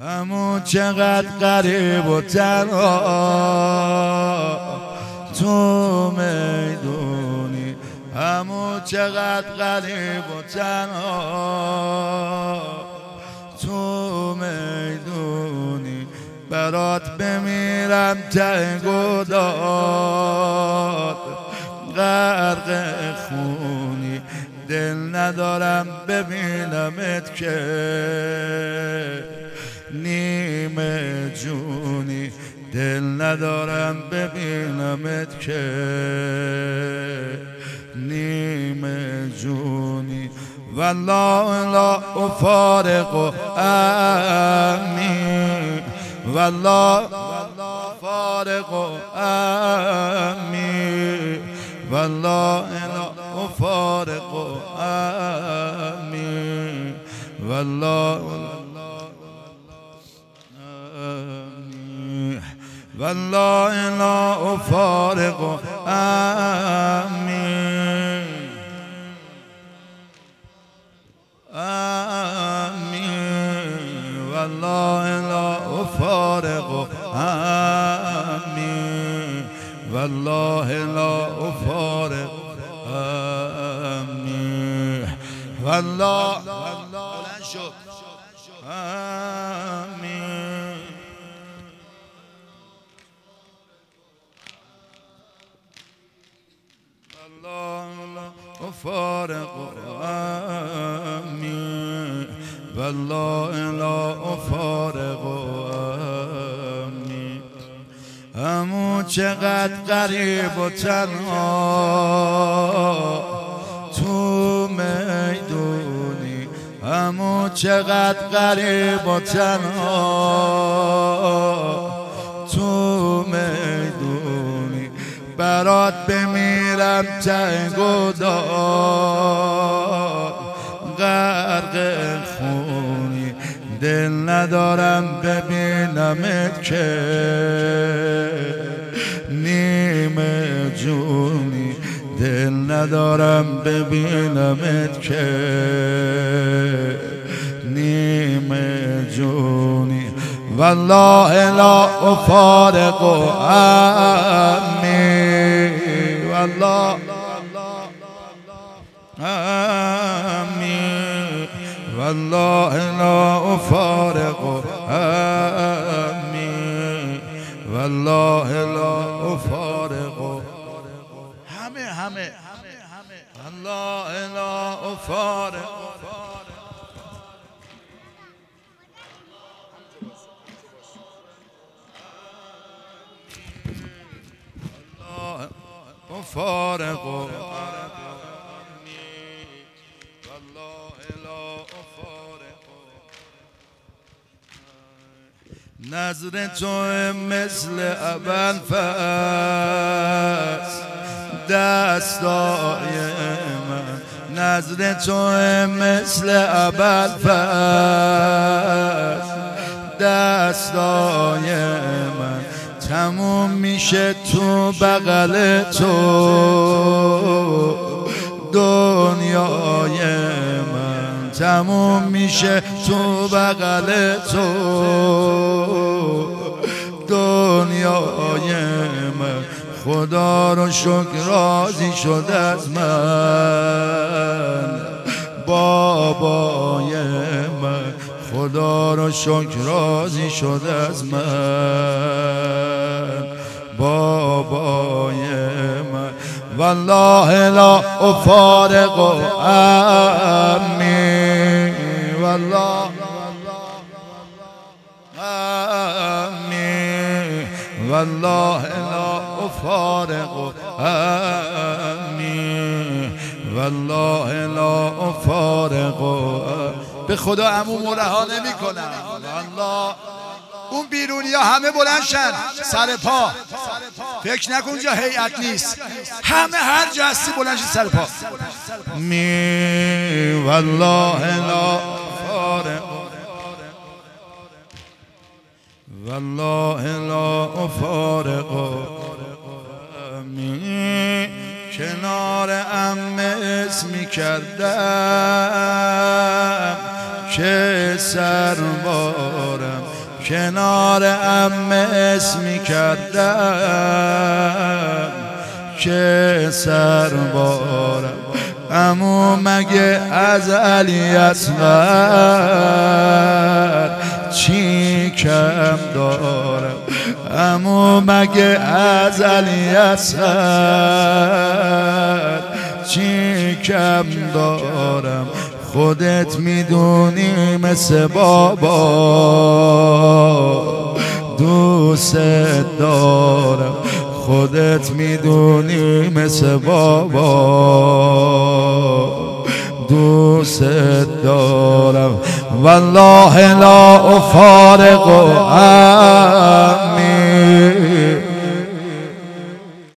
همون چقدر غریب و تنها تو میدونی، همون چقدر غریب و تنها تو میدونی، برات بمیرم ته گداز غرق خونی، دل ندارم ببینمت که نیمه جونی، دل ندارم ببینمت که نیمه جونی. والله لا افارق عمی، والله فارق عمی، والله لا افارق عمی، والله والله لا افارق عمی، عمی، والله لا افارق عمی، والله لا افارق عمی، والله بلند شد عمی، والله لا افارق عمی، والله لا افارق عمی. همون چقدر غریب و تنها تو میدونی، همون چقدر غریب و تنها تو میدونی، برات بمیرم ته گداز غرق خونی، دل ندارم ببینمت که نیمه جونی، دل ندارم ببینمت که نیمه جونی. والله لا افارق عمی، والله عمی، والله لا افارق عمی، والله لا افارق همه والله لا افارق افارق والله لا افارق. نظر تو مثل ابوالفضل دستای من، نظر تو مثل ابوالفضل دستای من، تموم میشه تو بغل تو دنیای من، تموم میشه تو بغل تو دنیای من. خدا رو شکر راضی شد از من بابای من، خدا رو شکر راضی شد از من بابای من. والله لا افارق عمی، والله عمی، والله لا افارق عمی، والله لا افارق. به خدا عمو رها نمی کنم. والله اون بیرونی ها همه بلندشن سر پا، فکر نکن جا هیئت نیست، همه هر جا هستی بلندشن سر پا. می والله لا فارق، والله لا افارق. می کنار عمه اسمی کردم که سربارم، کنار عمه اسمی کردم که سربارم عمو مگه از علی اصغر چی کم دارم عمو مگه از علی اصغر چی کم دارم خودت میدونی مثل بابا دوست دارم خودت میدونی مثل بابا دوست دارم والله لا افارق